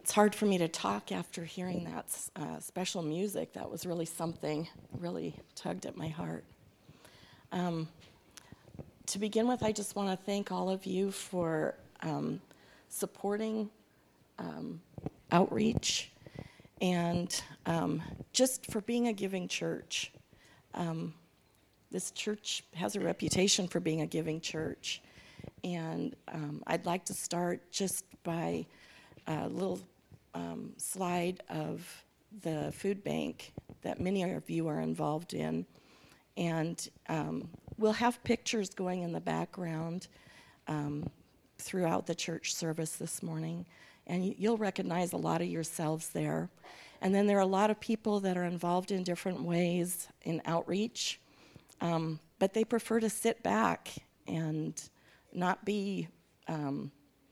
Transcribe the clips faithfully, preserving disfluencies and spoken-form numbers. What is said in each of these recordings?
It's hard for me to talk after hearing that uh, special music. That was really something, really tugged at my heart. Um, to begin with, I just want to thank all of you for um, supporting um, outreach and um, just for being a giving church. Um, this church has a reputation for being a giving church. And um, I'd like to start just by a little um, slide of the food bank that many of you are involved in. And um, we'll have pictures going in the background um, throughout the church service this morning. And you'll recognize a lot of yourselves there. And then there are a lot of people that are involved in different ways in outreach, um, but they prefer to sit back and not be um,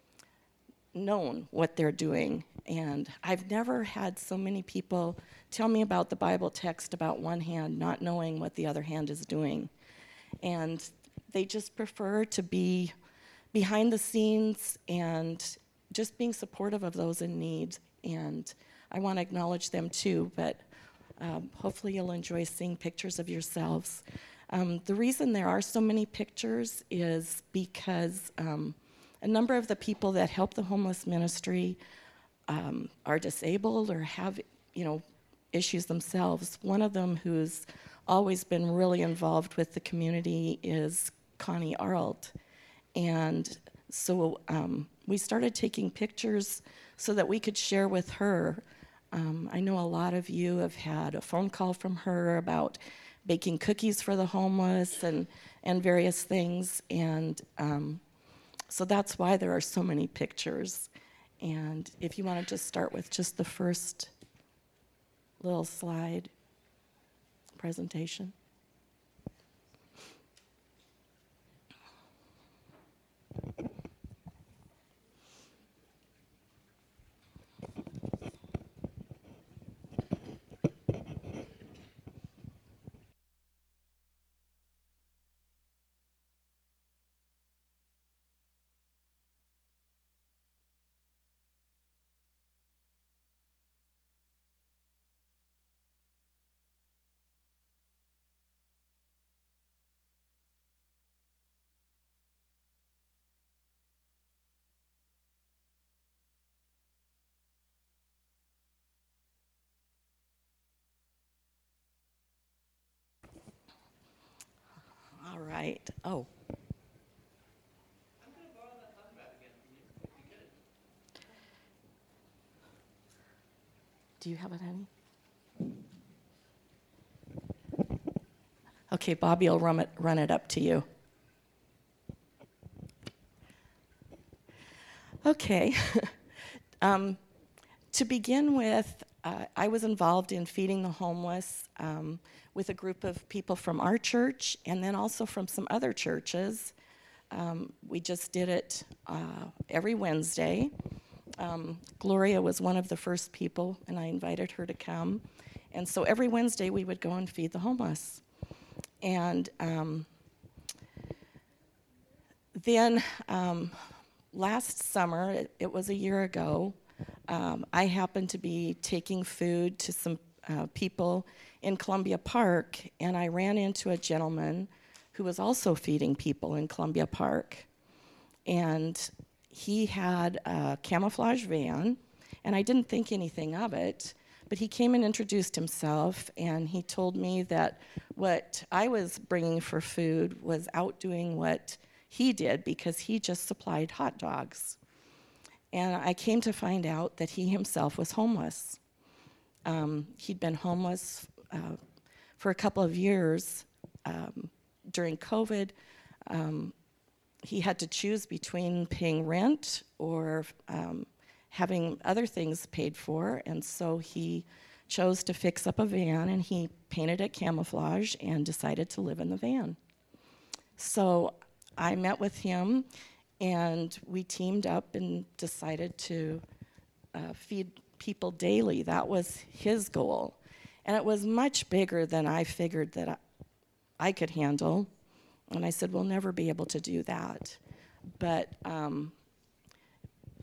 known what they're doing. And I've never had so many people tell me about the Bible text about one hand not knowing what the other hand is doing. And they just prefer to be behind the scenes and just being supportive of those in need. And I want to acknowledge them too, but um, hopefully you'll enjoy seeing pictures of yourselves. Um, the reason there are so many pictures is because um, a number of the people that help the homeless ministry um, are disabled or have, you know, issues themselves. One of them who's always been really involved with the community is Connie Arlt. And so um, we started taking pictures so that we could share with her. Um, I know a lot of you have had a phone call from her about baking cookies for the homeless and, and various things. And um, so that's why there are so many pictures. And if you want to just start with just the first little slide presentation. All right. Oh. Do you have it, honey? Okay, Bobby will run it, run it up to you. Okay. um, to begin with, uh, I was involved in feeding the homeless um, with a group of people from our church and then also from some other churches. Um, we just did it uh, every Wednesday. Um, Gloria was one of the first people, and I invited her to come. And so every Wednesday we would go and feed the homeless. And um, then um, last summer, it, it was a year ago, um, I happened to be taking food to some uh, people in Columbia Park, and I ran into a gentleman who was also feeding people in Columbia Park. And he had a camouflage van, and I didn't think anything of it, but he came and introduced himself, and he told me that what I was bringing for food was outdoing what he did because he just supplied hot dogs. And I came to find out that he himself was homeless. Um, he'd been homeless uh, for a couple of years. Um, during COVID, um, he had to choose between paying rent or um, having other things paid for, and so he chose to fix up a van, and he painted it camouflage and decided to live in the van. So I met with him, and we teamed up and decided to uh, feed people daily. That was his goal. And it was much bigger than I figured that I, I could handle. And I said, we'll never be able to do that. But um,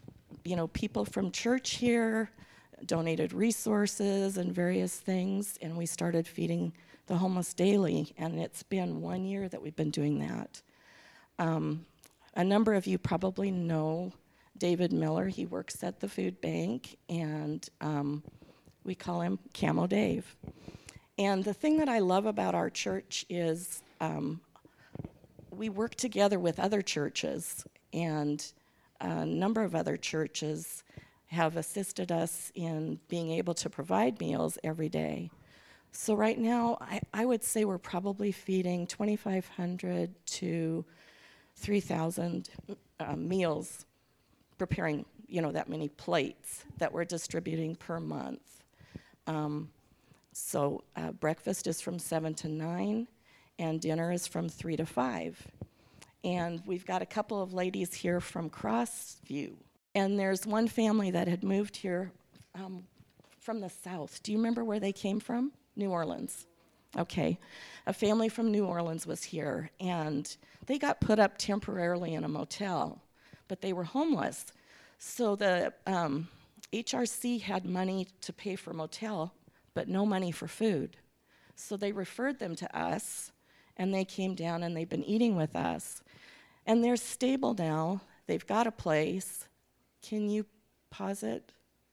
you know, people from church here donated resources and various things, and we started feeding the homeless daily, and it's been one year that we've been doing that. Um, a number of you probably know David Miller. He works at the food bank, and um, we call him Camo Dave. And the thing that I love about our church is um, we work together with other churches, and a number of other churches have assisted us in being able to provide meals every day. So right now, I, I would say we're probably feeding twenty-five hundred to three thousand uh, meals, preparing, you know, that many plates that we're distributing per month. Um, so uh, breakfast is from seven to nine, and dinner is from three to five. And we've got a couple of ladies here from Crossview. And there's one family that had moved here um, from the south. Do you remember where they came from? New Orleans. Okay. A family from New Orleans was here, and they got put up temporarily in a motel, but they were homeless. So the um, H R C had money to pay for motel, but no money for food. So they referred them to us, and they came down, and they've been eating with us. And they're stable now. They've got a place. Can you pause it?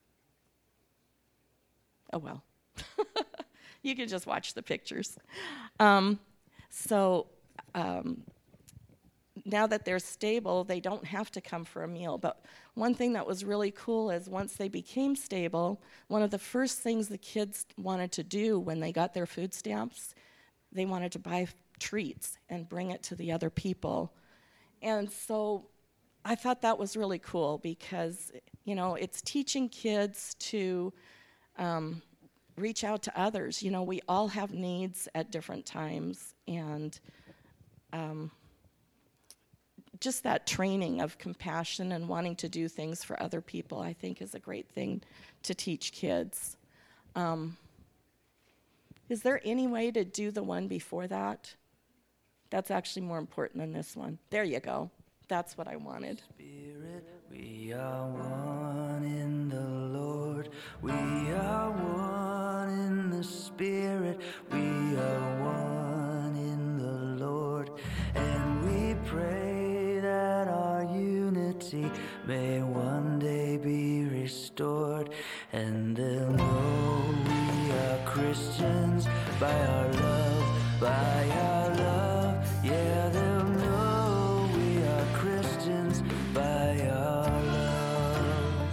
Oh, well. You can just watch the pictures. Um, so um, now that they're stable, they don't have to come for a meal. But one thing that was really cool is once they became stable, one of the first things the kids wanted to do when they got their food stamps, they wanted to buy treats and bring it to the other people. And so I thought that was really cool because, you know, it's teaching kids to um, reach out to others. You know, we all have needs at different times, and um, just that training of compassion and wanting to do things for other people, I think, is a great thing to teach kids. Um, is there any way to do the one before that? That's actually more important than this one. There you go. That's what I wanted. Spirit, we are one in the Lord. We are one in the Spirit. We are one in the Lord. And we pray that our unity may one day be restored. And they'll know we are Christians by our love, by our love. Yeah, they'll know we are Christians by our love.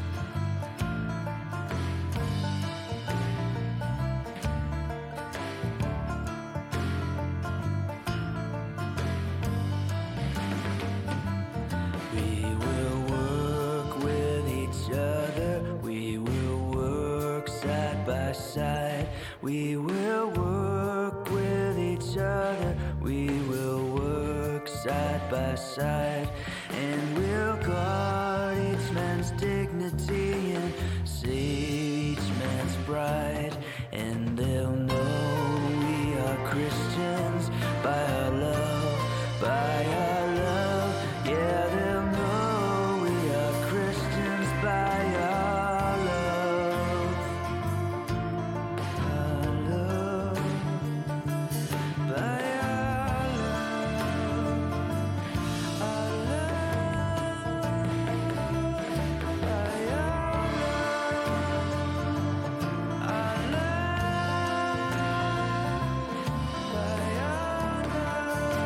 We will work with each other. We will work side by side. We will work with each other. We will work side by side, and we'll guard each man's dignity and save each man's pride. And they'll know we are Christians by our love, by our love. Yeah, they'll know we are Christians by our love, our love, by our love, our love, by our love, our love, by our love.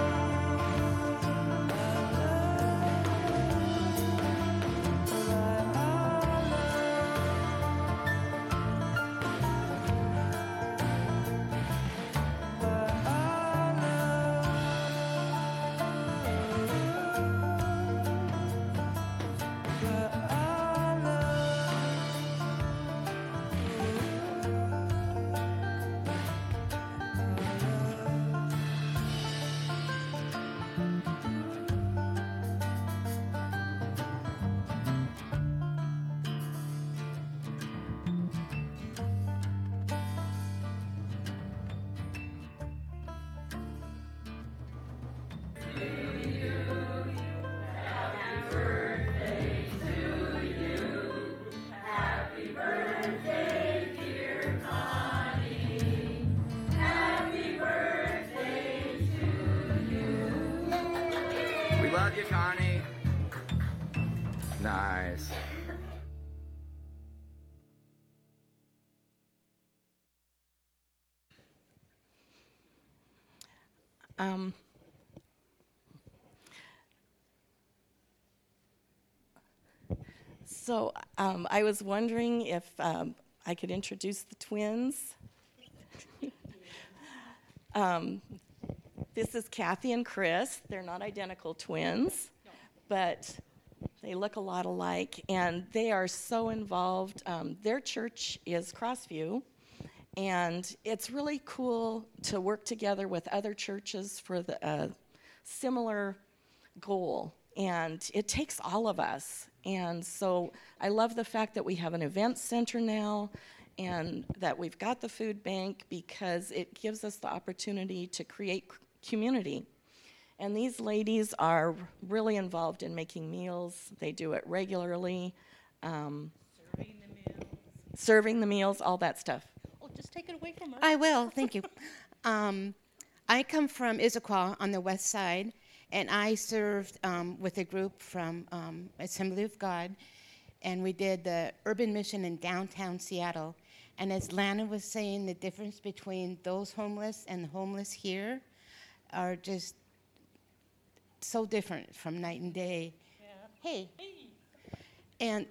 you, Connie. Nice. Um, so um, I was wondering if um, I could introduce the twins. um, this is Kathy and Chris. They're not identical twins, but they look a lot alike, and they are so involved. Um, their church is Crossview, and it's really cool to work together with other churches for the uh, similar goal. And it takes all of us. And so I love the fact that we have an event center now and that we've got the food bank, because it gives us the opportunity to create c- community. And these ladies are really involved in making meals. They do it regularly. Um, Serving the meals. serving the meals, all that stuff. Oh, just take it away from her. I will, thank you. Um, I come from Issaquah on the west side, and I served um, with a group from um, Assembly of God, and we did the urban mission in downtown Seattle. And as Lana was saying, the difference between those homeless and the homeless here are just so different from night and day. Yeah. Hey. Hey. And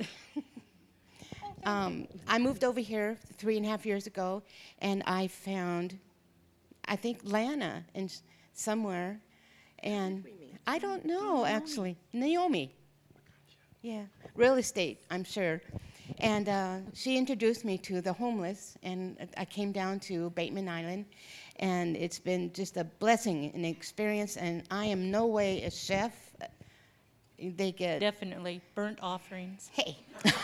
um, I moved over here three and a half years ago, and I found, I think, Lana in s- somewhere, and I don't know, actually. Naomi. Yeah, real estate, I'm sure. And uh, she introduced me to the homeless, and I came down to Bateman Island, and it's been just a blessing, an experience, and I am no way a chef. They get... Definitely. Burnt offerings. Hey.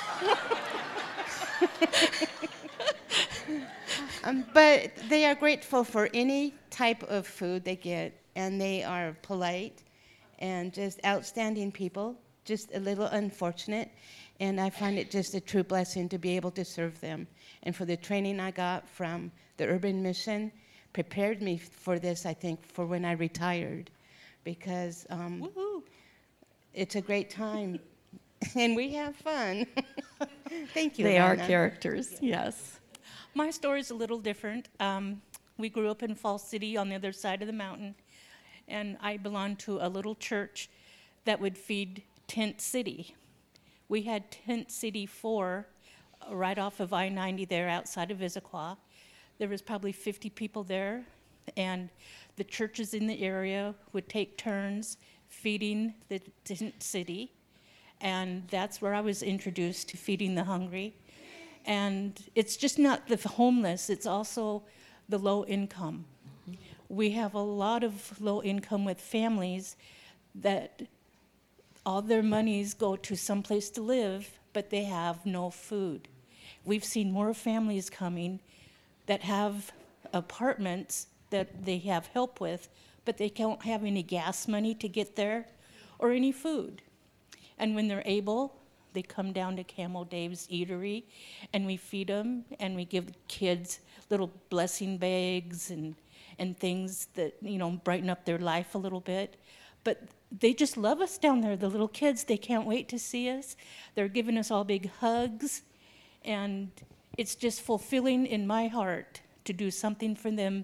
um, but they are grateful for any type of food they get, and they are polite and just outstanding people, just a little unfortunate. And I find it just a true blessing to be able to serve them. And for the training I got from the Urban Mission, prepared me for this, I think, for when I retired. Because um, Woohoo. it's a great time. And we have fun. Thank you, They are Lana. characters, yes. My story's a little different. Um, we grew up in Falls City on the other side of the mountain, and I belonged to a little church that would feed Tent City. We had Tent City four uh, right off of I ninety there outside of Issaquah. There was probably fifty people there, and the churches in the area would take turns feeding the Tent City, and that's where I was introduced to feeding the hungry. And it's just not the homeless, it's also the low income. We have a lot of low income with families that all their monies go to someplace to live, but they have no food. We've seen more families coming that have apartments that they have help with, but they don't have any gas money to get there or any food. And when they're able, they come down to Camel Dave's Eatery, and we feed them, and we give the kids little blessing bags and, and things that, you know, brighten up their life a little bit. But they just love us down there, the little kids. They can't wait to see us. They're giving us all big hugs, and it's just fulfilling in my heart to do something for them,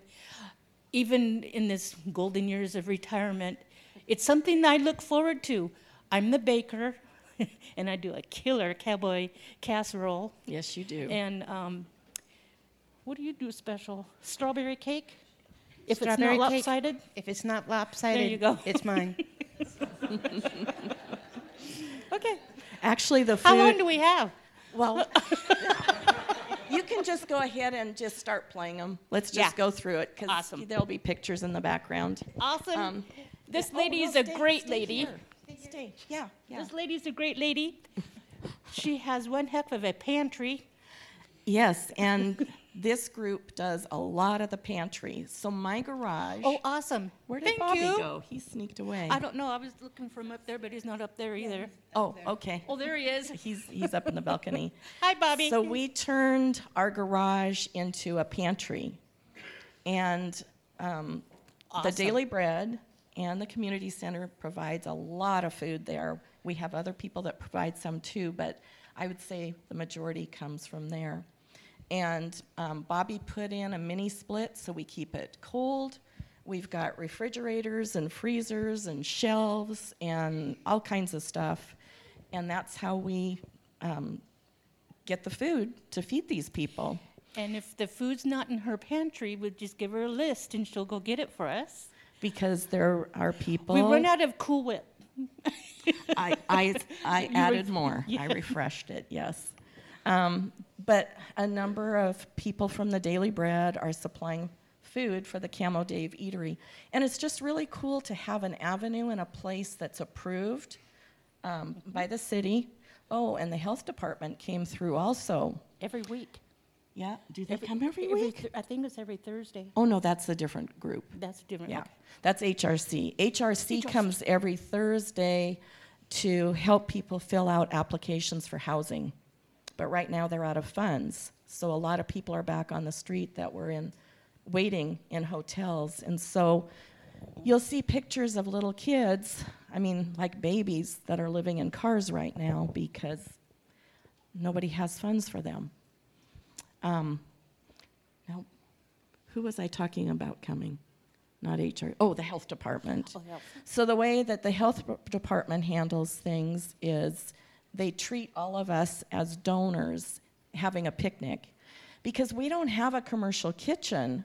even in this golden years of retirement. It's something I look forward to. I'm the baker, and I do a killer cowboy casserole. Yes, you do. And um, what do you do special? Strawberry cake? If Strawberry it's not cake. lopsided? If it's not lopsided, There you go. it's mine. Okay. Actually, the food... How long do we have? Well, you can just go ahead and just start playing them. Let's just Yeah. go through it, because Awesome. there'll be pictures in the background. Awesome. Um, this oh, lady no, is a stay- great stay lady. here. Stay. Yeah, yeah. This lady's a great lady. She has one heck of a pantry. Yes, and this group does a lot of the pantry. So my garage... Oh, awesome. Where did Thank Bobby you. go? He sneaked away. I don't know. I was looking for him up there, but he's not up there either. Oh, okay. Oh, there he is. He's, he's up in the balcony. Hi, Bobby. So we turned our garage into a pantry. And um, the Awesome. Daily Bread and the community center provides a lot of food there. We have other people that provide some too, but I would say the majority comes from there. And um, Bobby put in a mini split so we keep it cold. We've got refrigerators and freezers and shelves and all kinds of stuff. And that's how we um, get the food to feed these people. And if the food's not in her pantry, we'll just give her a list and she'll go get it for us. Because there are people. We run out of Cool Whip. I, I, I You added ref- more. yeah. I refreshed it, yes. Um, but a number of people from the Daily Bread are supplying food for the Camo Dave Eatery. And it's just really cool to have an avenue and a place that's approved um, by the city. Oh, and the health department came through also. Every week. Yeah, do they come every every week? th- I think it's every Thursday. Oh, no, that's a different group. That's different. Yeah, Okay. that's H R C. H R C H R C. comes every Thursday to help people fill out applications for housing. But right now they're out of funds. So a lot of people are back on the street that were in waiting in hotels. And so you'll see pictures of little kids, I mean, like babies that are living in cars right now because nobody has funds for them. Um, now, who was I talking about coming? Not H R. Oh, the health department. Oh, health. So the way that the health department handles things is they treat all of us as donors having a picnic because we don't have a commercial kitchen.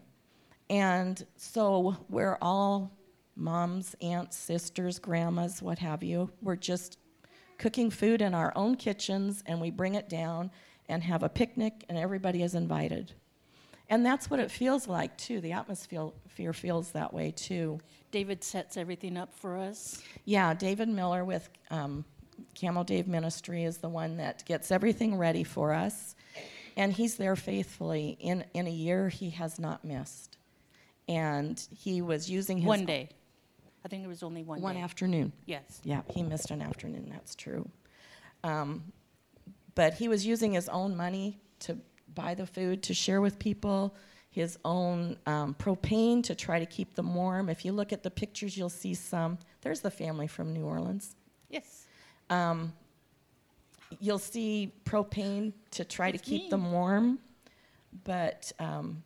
And so we're all moms, aunts, sisters, grandmas, what have you. We're just cooking food in our own kitchens, and we bring it down and have a picnic, and everybody is invited. And that's what it feels like, too. The atmosphere feels that way, too. David sets everything up for us. Yeah, David Miller with um, Camo Dave Ministry is the one that gets everything ready for us. And he's there faithfully. In, in a year, he has not missed. And he was using his... One day. I think it was only one, One day. afternoon. Yes. Yeah, he missed an afternoon, that's true. Um, but he was using his own money to buy the food to share with people, his own um, propane to try to keep them warm. If you look at the pictures, you'll see some. There's the family from New Orleans. Yes. Um, you'll see propane to try It's to keep me. them warm. But um,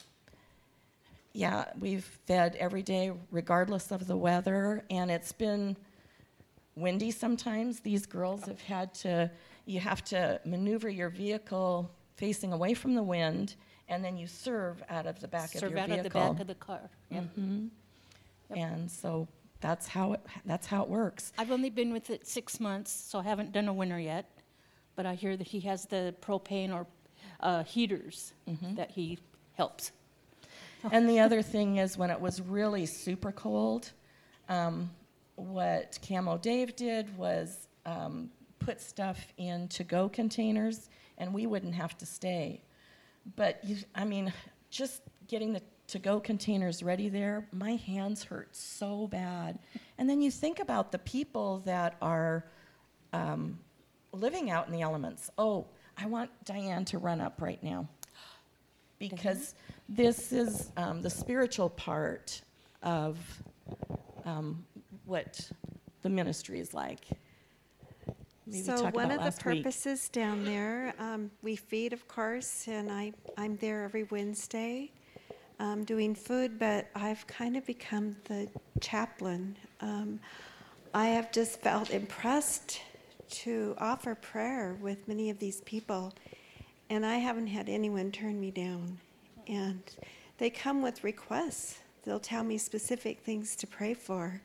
yeah, we've fed every day regardless of the weather, and it's been windy sometimes. These girls have had to, you have to maneuver your vehicle facing away from the wind, and then you serve out of the back Serve of your out vehicle. of the back of the car. Yep. Mhm. Yep. And so that's how it, that's how it works. I've only been with it six months, so I haven't done a winter yet. But I hear that he has the propane or uh, heaters Mm-hmm. that he helps. And the other thing is when it was really super cold, um, what Camo Dave did was um, put stuff in to-go containers, and we wouldn't have to stay. But, you, I mean, just getting the to-go containers ready there, my hands hurt so bad. And then you think about the people that are um, living out in the elements. Oh, I want Diane to run up right now, because this is um, the spiritual part of um, what the ministry is like. Maybe So talk one about of the last week. purposes down there, um, we feed, of course, and I, I'm there every Wednesday um, doing food, but I've kind of become the chaplain. Um, I have just felt impressed to offer prayer with many of these people, and I haven't had anyone turn me down. And they come with requests. They'll tell me specific things to pray for.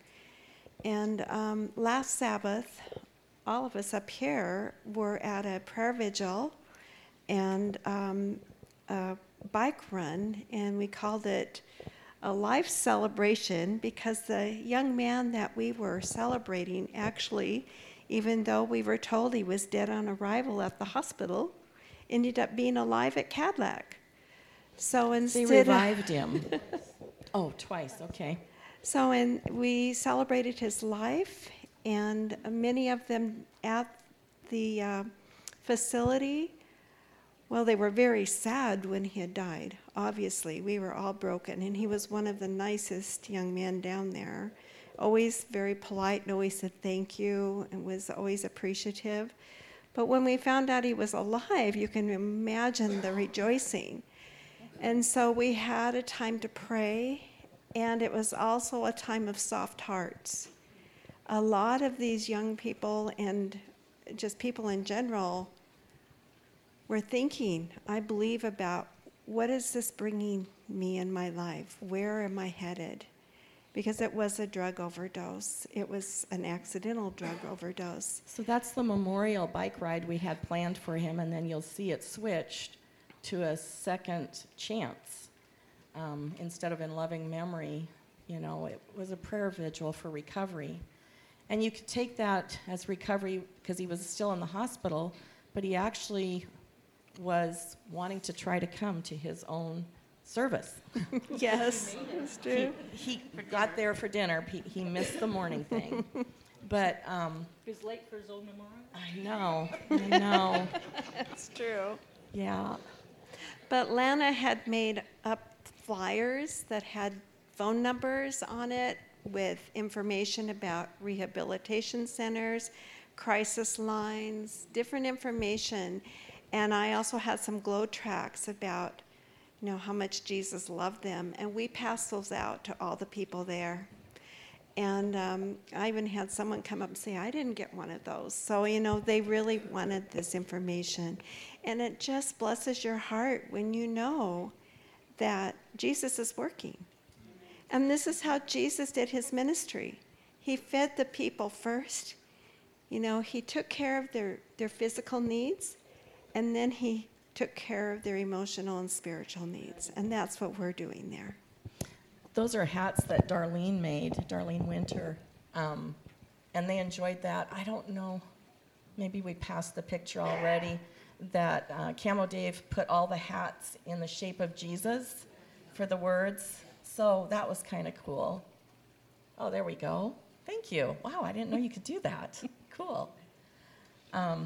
And um, last Sabbath, all of us up here were at a prayer vigil and um, a bike run, and we called it a life celebration because the young man that we were celebrating actually, even though we were told he was dead on arrival at the hospital, ended up being alive at Cadillac. So They instead revived him. Oh, twice, okay. So and we celebrated his life, and many of them at the uh, facility, well, they were very sad when he had died. Obviously, we were all broken, and he was one of the nicest young men down there, always very polite and always said thank you and was always appreciative. But when we found out he was alive, you can imagine the rejoicing. And so we had a time to pray, and it was also a time of soft hearts. A lot of these young people and just people in general were thinking, I believe, about what is this bringing me in my life? Where am I headed? Because it was a drug overdose. It was an accidental drug overdose. So that's the memorial bike ride we had planned for him, and then you'll see it switched to a second chance. Um, instead of in loving memory, you know, it was a prayer vigil for recovery. And you could take that as recovery because he was still in the hospital, but he actually was wanting to try to come to his own service. Yes, that's true. He, he got there for dinner. He, he missed the morning thing. But um, He was late for his own memorial. I know, I know. That's true. Yeah. But Lana had made up flyers that had phone numbers on it with information about rehabilitation centers, crisis lines, different information. And I also had some glow tracks about, you know, how much Jesus loved them. And we passed those out to all the people there. And um, I even had someone come up and say, I didn't get one of those. So, you know, they really wanted this information. And it just blesses your heart when you know that Jesus is working. And this is how Jesus did his ministry. He fed the people first. You know, he took care of their, their physical needs, and then he took care of their emotional and spiritual needs. And that's what we're doing there. Those are hats that Darlene made, Darlene Winter, um, and they enjoyed that. I don't know, maybe we passed the picture already, that uh, Camo Dave put all the hats in the shape of Jesus for the words. So that was kind of cool. Oh, there we go. Thank you. Wow, I didn't know you could do that. Cool. Um,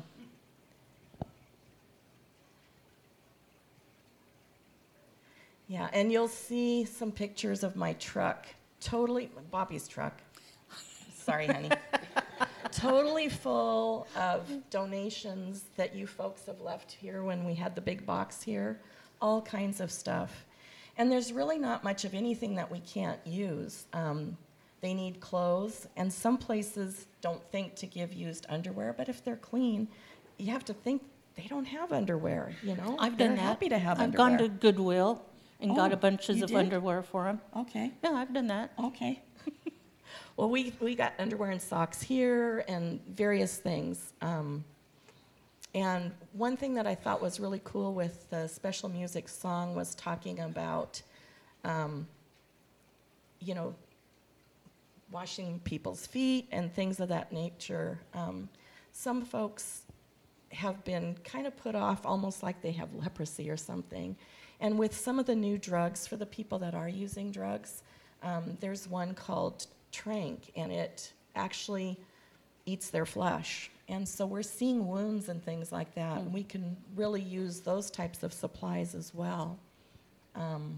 Yeah, and you'll see some pictures of my truck, totally, Bobby's truck, sorry, honey, totally full of donations that you folks have left here when we had the big box here, all kinds of stuff. And there's really not much of anything that we can't use. Um, they need clothes, and some places don't think to give used underwear, but if they're clean, you have to think they don't have underwear, you know? I've They're done that. happy to have I've underwear. gone to Goodwill and got Oh, a bunches you of did? underwear for him. Okay. Yeah, I've done that. Okay. Well, we, we got underwear and socks here and various things. Um, and one thing that I thought was really cool with the special music song was talking about, um, you know, washing people's feet and things of that nature. Um, some folks have been kind of put off almost like they have leprosy or something. And with some of the new drugs, for the people that are using drugs, um, there's one called Trank, and it actually eats their flesh. And so we're seeing wounds and things like that, and we can really use those types of supplies as well. Um,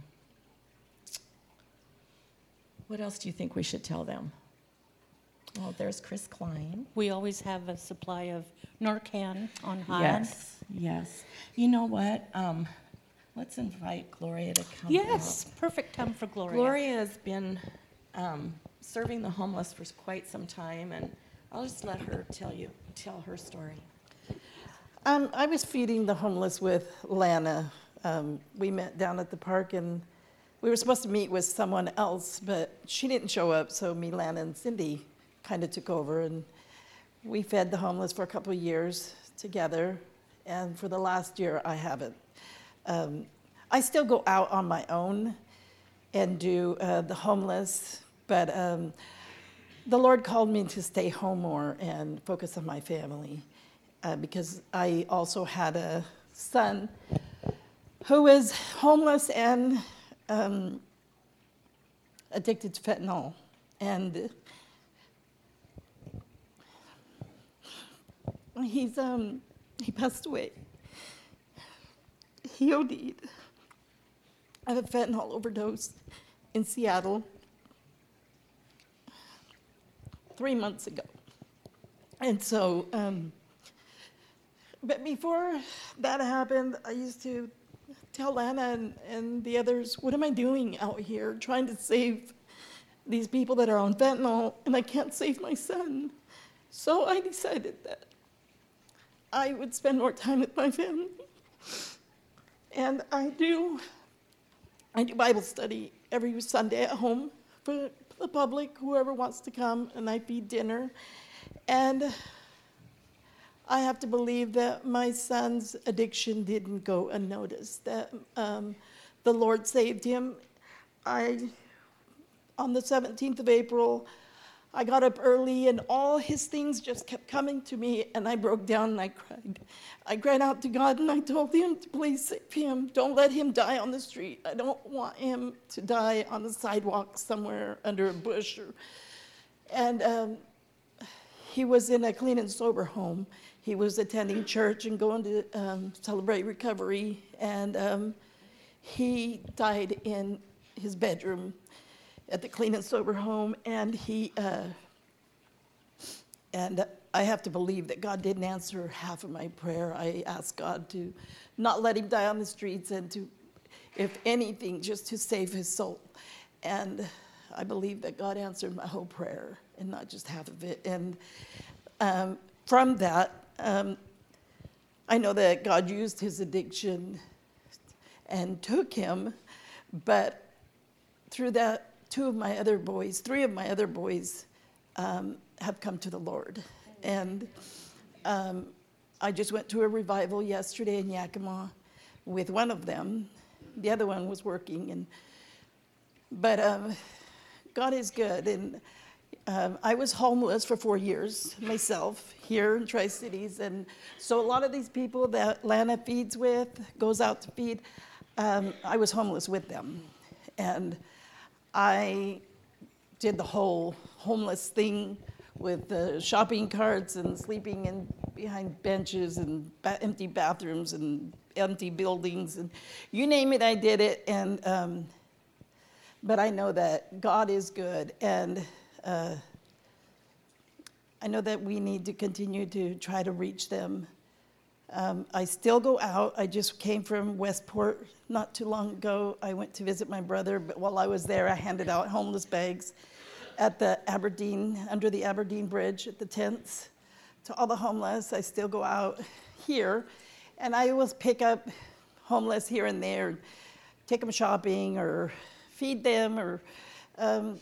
what else do you think we should tell them? Well, there's Chris Klein. We always have a supply of Narcan on hand. Yes, yes. You know what? Um, let's invite Gloria to come. Yes, out. perfect time for Gloria. Gloria has been um, serving the homeless for quite some time, and I'll just let her tell you tell her story. Um, I was feeding the homeless with Lana. Um, we met down at the park, and we were supposed to meet with someone else, but she didn't show up, so me, Lana, and Cindy kind of took over, and we fed the homeless for a couple of years together, and for the last year, I haven't. Um, I still go out on my own and do uh, the homeless, but um, the Lord called me to stay home more and focus on my family, uh, because I also had a son who was homeless and um, addicted to fentanyl, and he's um, he passed away. He O D'd of a fentanyl overdose in Seattle. three months ago. And so, um, but before that happened, I used to tell Lana and, and the others, what am I doing out here trying to save these people that are on fentanyl, and I can't save my son. So I decided that I would spend more time with my family. And I do, I do Bible study every Sunday at home for the public, whoever wants to come, and I feed dinner. And I have to believe that my son's addiction didn't go unnoticed, that um, the Lord saved him. I, on the seventeenth of April, I got up early and all his things just kept coming to me, and I broke down and I cried. I cried out to God and I told him to please save him. Don't let him die on the street. I don't want him to die on the sidewalk somewhere under a bush. Or, and um, he was in a clean and sober home. He was attending church and going to um, celebrate recovery, and um, he died in his bedroom at the clean and sober home, and he uh, and I have to believe that God didn't answer half of my prayer. I asked God to not let him die on the streets, and to, if anything, just to save his soul. And I believe that God answered my whole prayer and not just half of it. And um, from that, um, I know that God used his addiction and took him, but through that, two of my other boys, three of my other boys um, have come to the Lord. And um, I just went to a revival yesterday in Yakima with one of them. The other one was working. and But um, God is good. And um, I was homeless for four years myself here in Tri-Cities. And so a lot of these people that Lana feeds with, goes out to feed, um, I was homeless with them. And I did the whole homeless thing with the shopping carts and sleeping in behind benches and ba- empty bathrooms and empty buildings, and you name it, I did it. And um, but I know that God is good, and uh, I know that we need to continue to try to reach them. Um, I still go out. I just came from Westport not too long ago. I went to visit my brother, but while I was there, I handed out homeless bags at the Aberdeen, under the Aberdeen Bridge at the tents to all the homeless. I still go out here, and I will pick up homeless here and there, take them shopping or feed them or um,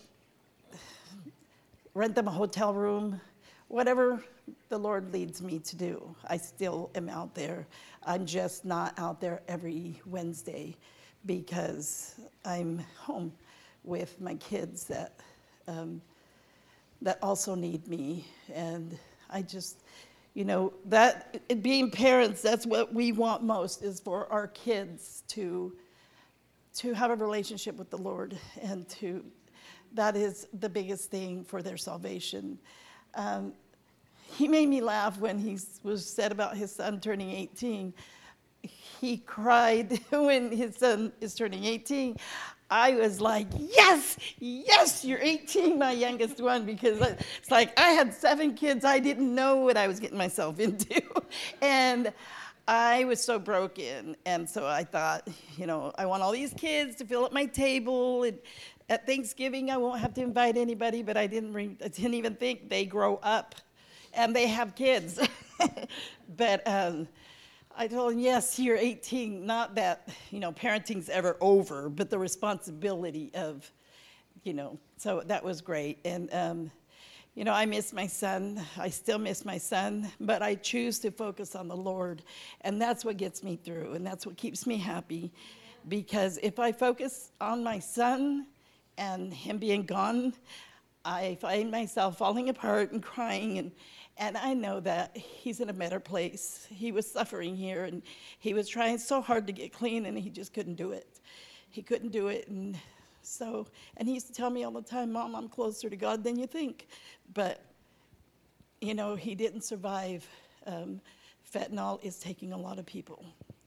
rent them a hotel room, whatever the Lord leads me to do. I still am out there. I'm just not out there every Wednesday because I'm home with my kids that um, that also need me. And I just, you know, that being parents, that's what we want most, is for our kids to to have a relationship with the Lord, and to that is the biggest thing for their salvation. Um, He made me laugh when he was said about his son turning eighteen. He cried when his son is turning eighteen. I was like, yes, yes, you're eighteen, my youngest one, because it's like I had seven kids. I didn't know what I was getting myself into. And I was so broken. And so I thought, you know, I want all these kids to fill up my table. And at Thanksgiving, I won't have to invite anybody, but I didn't, re- I didn't even think they grow up. And they have kids. But um, I told him, yes, you're eighteen. Not that, you know, parenting's ever over, but the responsibility of, you know, so that was great. And, um, you know, I miss my son. I still miss my son, but I choose to focus on the Lord. And that's what gets me through, and that's what keeps me happy. Because if I focus on my son and him being gone, I find myself falling apart and crying, and and I know that he's in a better place. He was suffering here, and he was trying so hard to get clean, and he just couldn't do it. He couldn't do it, and so, and he used to tell me all the time, Mom, I'm closer to God than you think. But, you know, he didn't survive. Um, fentanyl is taking a lot of people.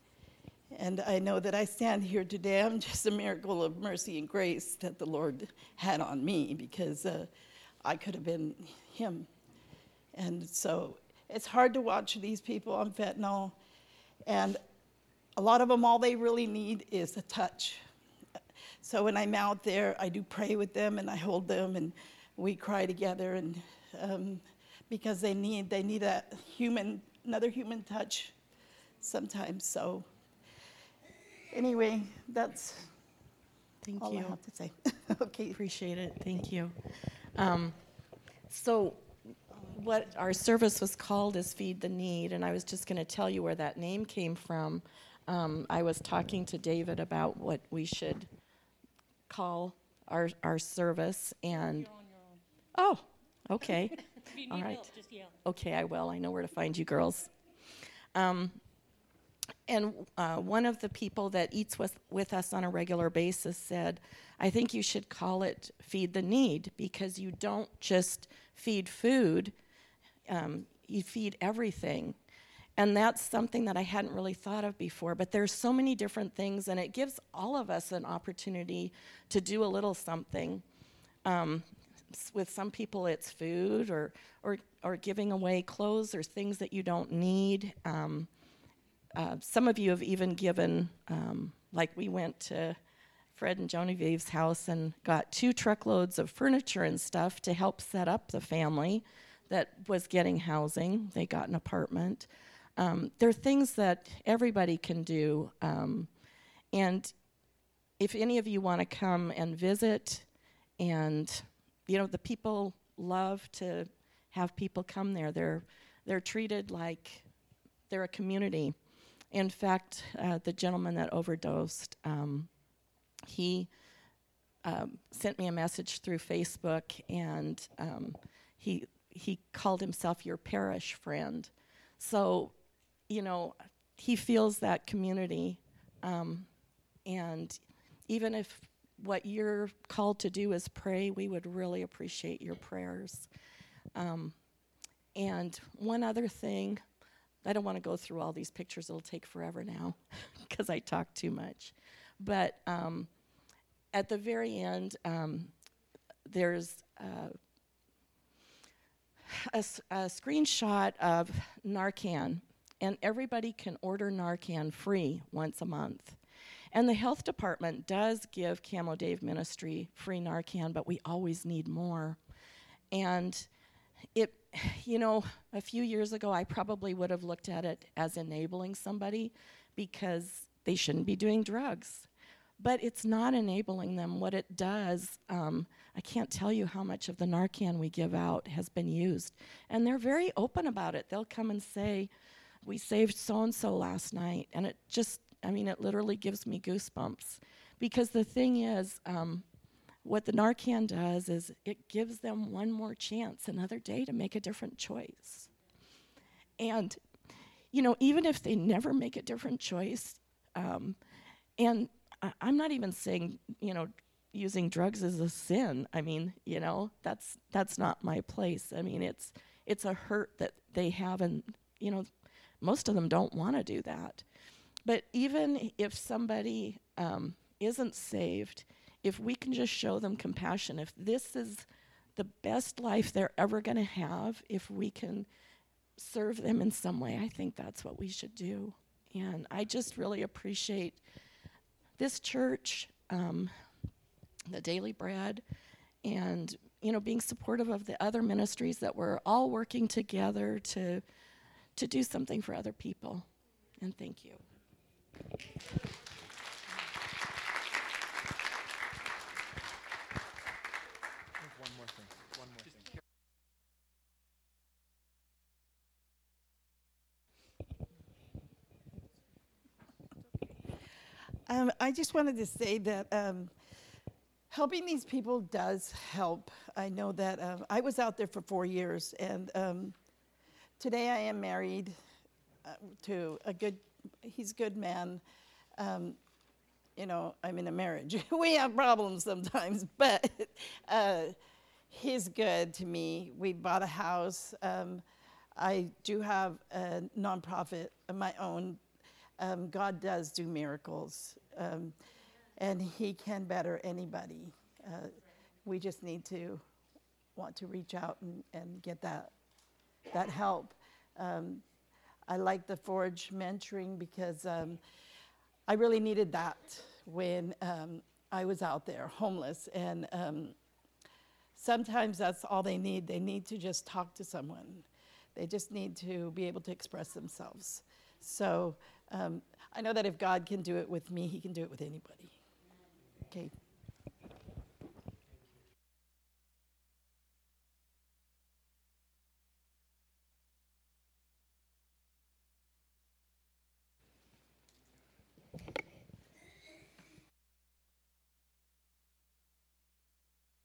And I know that I stand here today, I'm just a miracle of mercy and grace that the Lord had on me, because uh, I could have been him. And so it's hard to watch these people on fentanyl. And a lot of them, all they really need is a touch. So when I'm out there, I do pray with them, and I hold them, and we cry together, and um, because they need they need a human, another human touch sometimes. So anyway, that's Thank all you. I have to say. Okay. Appreciate it. Thank you. Um, so what our service was called is Feed the Need, and I was just going to tell you where that name came from. Um, I was talking to David about what we should call our our service, and oh, okay, If you all need right, help, just yell. okay, I will. I know where to find you, girls. Um, and uh, one of the people that eats with with us on a regular basis said, "I think you should call it Feed the Need, because you don't just feed food, um, you feed everything." And that's something that I hadn't really thought of before, but there's so many different things, and it gives all of us an opportunity to do a little something. Um, s- with some people, it's food, or, or, or giving away clothes or things that you don't need. Um, uh, some of you have even given, um, like we went to Fred and Genevieve's house and got two truckloads of furniture and stuff to help set up the family that was getting housing. They got an apartment. Um, there are things that everybody can do. Um, and if any of you want to come and visit, and, you know, the people love to have people come there. They're, they're treated like they're a community. In fact, uh, the gentleman that overdosed, um, he um, sent me a message through Facebook, and um, he, he called himself your parish friend. So, you know, he feels that community, um, and even if what you're called to do is pray, we would really appreciate your prayers. Um, and one other thing, I don't want to go through all these pictures, it'll take forever now, because I talk too much. But um, at the very end, um, there's uh, a, s- a screenshot of Narcan. And everybody can order Narcan free once a month. And the health department does give Camo Dave Ministry free Narcan, but we always need more. And it, you know, a few years ago, I probably would have looked at it as enabling somebody because they shouldn't be doing drugs. But it's not enabling them. What it does, um, I can't tell you how much of the Narcan we give out has been used. And they're very open about it. They'll come and say, "We saved so-and-so last night," and it just, I mean, it literally gives me goosebumps. Because the thing is, um, what the Narcan does is it gives them one more chance, another day, to make a different choice. And, you know, even if they never make a different choice, um, and I, I'm not even saying, you know, using drugs is a sin. I mean, you know, that's that's not my place. I mean, it's it's a hurt that they have, and, you know, most of them don't want to do that. But even if somebody um, isn't saved, if we can just show them compassion, if this is the best life they're ever going to have, if we can serve them in some way, I think that's what we should do. And I just really appreciate this church, um, the Daily Bread, and, you know, being supportive of the other ministries that we're all working together to to do something for other people. And thank you. One more thing. One more thing. Um, I just wanted to say that um, helping these people does help. I know that um, I was out there for four years, and um, today I am married uh, to a good, he's a good man. Um, you know, I'm in a marriage. We have problems sometimes, but uh, he's good to me. We bought a house. Um, I do have a nonprofit of my own. Um, God does do miracles, um, and he can better anybody. Uh, we just need to want to reach out and, and get that, that help. Um, I like the Forge mentoring because um, I really needed that when um, I was out there homeless. And um, sometimes that's all they need. They need to just talk to someone. They just need to be able to express themselves. So um, I know that if God can do it with me, he can do it with anybody. Okay.